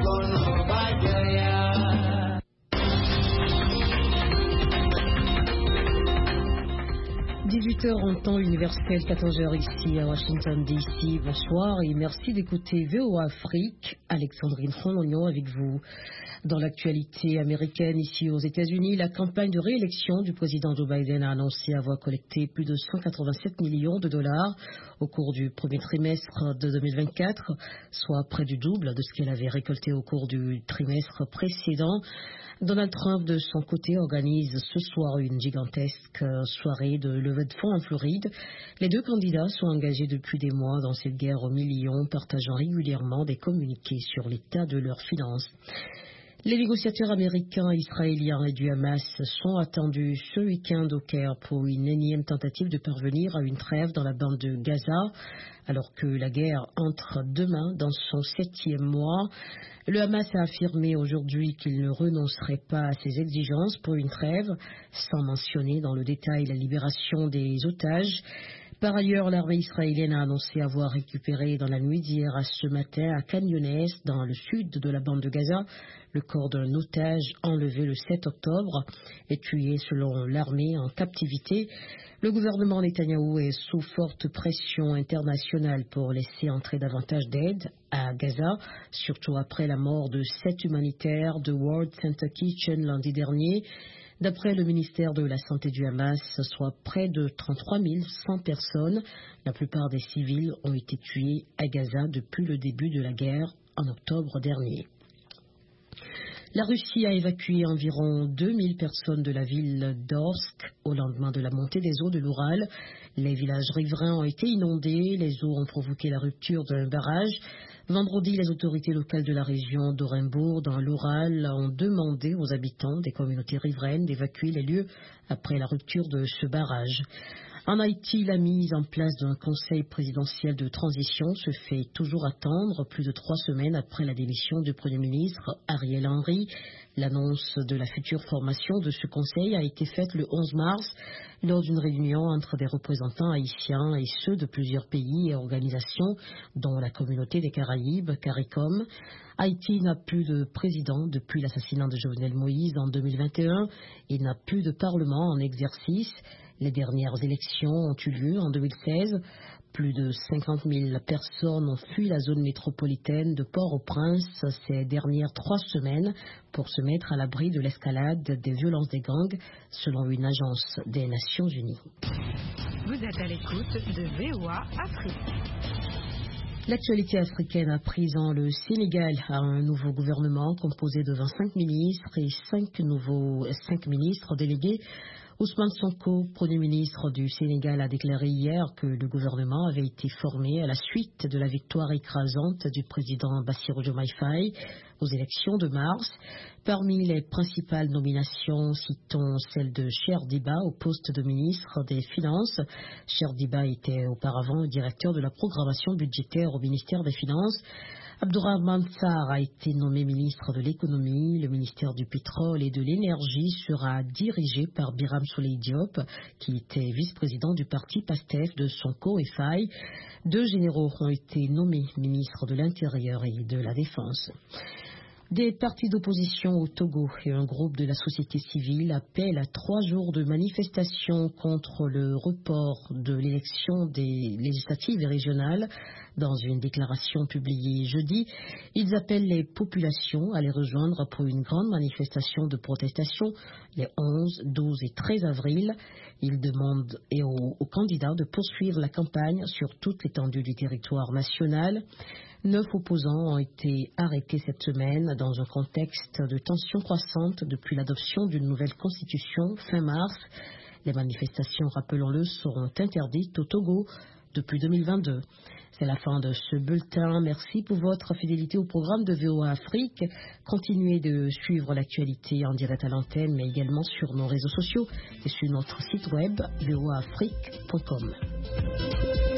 18h en temps universel, 14h ici à Washington DC. Bonsoir et merci d'écouter VOA Afrique. Alexandrine Fonlognon avec vous. Dans l'actualité américaine ici aux États-Unis, la campagne de réélection du président Joe Biden a annoncé avoir collecté plus de 187 millions de dollars au cours du premier trimestre de 2024, soit près du double de ce qu'elle avait récolté au cours du trimestre précédent. Donald Trump, de son côté, organise ce soir une gigantesque soirée de levée de fonds en Floride. Les deux candidats sont engagés depuis des mois dans cette guerre aux millions, partageant régulièrement des communiqués sur l'état de leurs finances. Les négociateurs américains, israéliens et du Hamas sont attendus ce week-end au Caire pour une énième tentative de parvenir à une trêve dans la bande de Gaza, alors que la guerre entre demain dans son 7e mois. Le Hamas a affirmé aujourd'hui qu'il ne renoncerait pas à ses exigences pour une trêve, sans mentionner dans le détail la libération des otages. Par ailleurs, l'armée israélienne a annoncé avoir récupéré dans la nuit d'hier à ce matin à Khan Younes, dans le sud de la bande de Gaza, le corps d'un otage enlevé le 7 octobre et tué selon l'armée en captivité. Le gouvernement Netanyahou est sous forte pression internationale pour laisser entrer davantage d'aide à Gaza, surtout après la mort de 7 humanitaires de World Center Kitchen lundi dernier. D'après le ministère de la Santé du Hamas, soit près de 33 100 personnes, la plupart des civils ont été tués à Gaza depuis le début de la guerre en octobre dernier. La Russie a évacué environ 2000 personnes de la ville d'Orsk au lendemain de la montée des eaux de l'Oural. Les villages riverains ont été inondés, les eaux ont provoqué la rupture d'un barrage. Vendredi, les autorités locales de la région d'Orenbourg, dans l'Oural, ont demandé aux habitants des communautés riveraines d'évacuer les lieux après la rupture de ce barrage. En Haïti, la mise en place d'un conseil présidentiel de transition se fait toujours attendre, plus de 3 semaines après la démission du Premier ministre Ariel Henry. L'annonce de la future formation de ce conseil a été faite le 11 mars lors d'une réunion entre des représentants haïtiens et ceux de plusieurs pays et organisations, dont la communauté des Caraïbes, CARICOM. Haïti n'a plus de président depuis l'assassinat de Jovenel Moïse en 2021 et n'a plus de parlement en exercice. Les dernières élections ont eu lieu en 2016. Plus de 50 000 personnes ont fui la zone métropolitaine de Port-au-Prince ces dernières 3 semaines pour se mettre à l'abri de l'escalade des violences des gangs, selon une agence des Nations Unies. Vous êtes à l'écoute de VOA Afrique. L'actualité africaine à présent, le Sénégal a un nouveau gouvernement composé de 25 ministres et 5 ministres délégués. Ousmane Sonko, Premier ministre du Sénégal, a déclaré hier que le gouvernement avait été formé à la suite de la victoire écrasante du président Bassirou Diomaye Faye aux élections de mars. Parmi les principales nominations, citons celle de Cher Diba au poste de ministre des Finances. Cher Diba était auparavant directeur de la programmation budgétaire au ministère des Finances. Abdourahmane Sarr a été nommé ministre de l'économie. Le ministère du pétrole et de l'énergie sera dirigé par Biram Souleye Diop, qui était vice-président du parti PASTEF de Sonko et Faye. 2 généraux ont été nommés ministres de l'Intérieur et de la Défense. Des partis d'opposition au Togo et un groupe de la société civile appellent à 3 jours de manifestation contre le report de l'élection des législatives et régionales. Dans une déclaration publiée jeudi, ils appellent les populations à les rejoindre pour une grande manifestation de protestation les 11, 12 et 13 avril. Ils demandent aux candidats de poursuivre la campagne sur toute l'étendue du territoire national. 9 opposants ont été arrêtés cette semaine dans un contexte de tensions croissantes depuis l'adoption d'une nouvelle constitution fin mars. Les manifestations, rappelons-le, seront interdites au Togo depuis 2022. C'est la fin de ce bulletin. Merci pour votre fidélité au programme de VOA Afrique. Continuez de suivre l'actualité en direct à l'antenne, mais également sur nos réseaux sociaux et sur notre site web voaafrique.com.